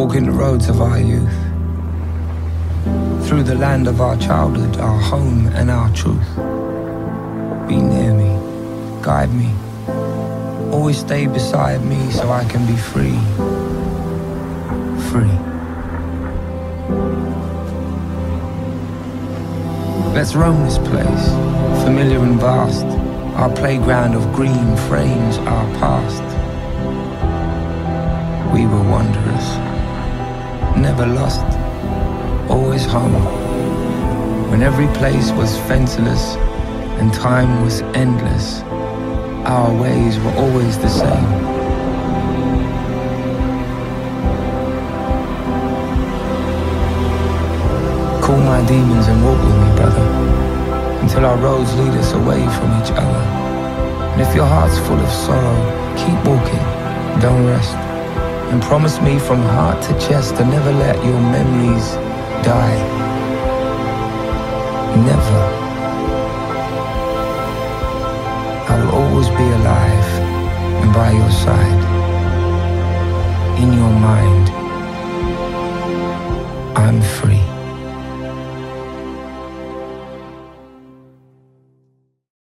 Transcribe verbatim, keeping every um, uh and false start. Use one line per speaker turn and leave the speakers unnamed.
walking the roads of our youth, through the land of our childhood, our home and our truth. Be near me, guide me, always stay beside me so I can be free, free. Let's roam this place, familiar and vast, our playground of green frames our past. We were wanderers, never lost, always home, when every place was fenceless and time was endless. Our ways were always the same. Call my demons and walk with me, brother, until our roads lead us away from each other. And if your heart's full of sorrow, keep walking, don't rest. And promise me from heart to chest to never let your memories die. Never. I will always be alive and by your side, in your mind.